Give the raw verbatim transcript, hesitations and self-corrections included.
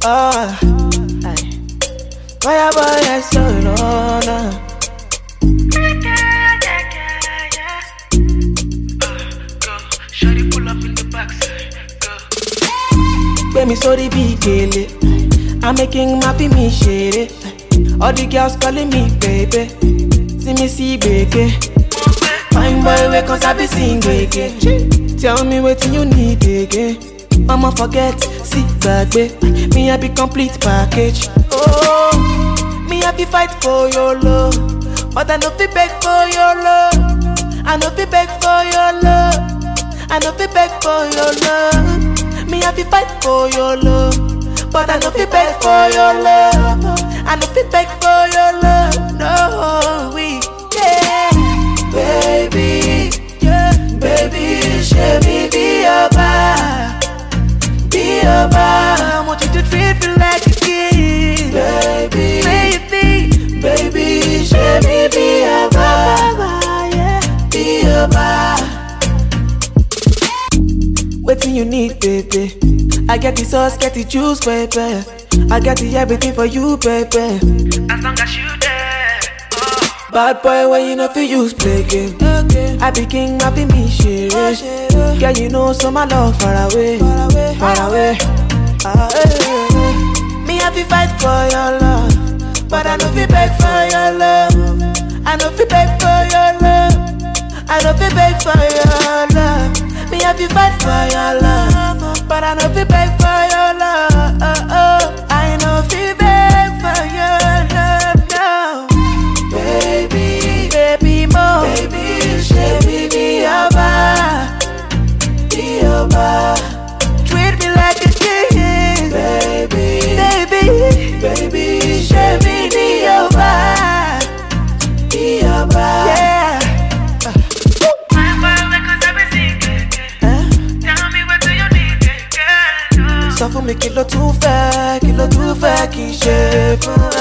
Oh, aye. Fire boy, yes, so no, no. Shawty pull up in the backside, go. Baby, sorry, be gay. I'm making my me shady. All the girls calling me baby. See me see baby. Fine boy, wake cause I be sing again. Tell me what you need again. I'ma forget, see back, babe. Me I be complete package. Oh, me I be fight for your love, but I no fi beg for your love. I no fi beg for your love. I no fi beg for your love. Me I be fight for your love, but I no fi beg for your love. I no fi beg for your love. No, we yeah, baby, yeah, baby, should me be your bar, be your bar. I want you to treat me like a kid, baby, baby, baby, should me be your bar, yeah, be your bar. Waiting you need, baby. I get the sauce, get the juice, baby. I got the everything for you, baby. As long as you there, oh. Bad boy, when you know fi use play game. Okay. I be king, I be me shit. Oh, girl, you know so my love far away, far away, far away. Ah, hey. Me I fi fight for your love, but I no fi beg for your love. I no fi beg for your love. I no fi beg for your love. Me I fi fight for your love, but I no fi beg for your love. Oh, oh. I no fi beg for your love now. Baby, baby mo, baby, baby be your bar, be your bar. Treat me like a king, baby, baby, baby, baby be your bar, be your bar. Yeah. Sọ fún mi kí ló tún fẹ́, kí ló tún fẹ́ kí n ṣe fún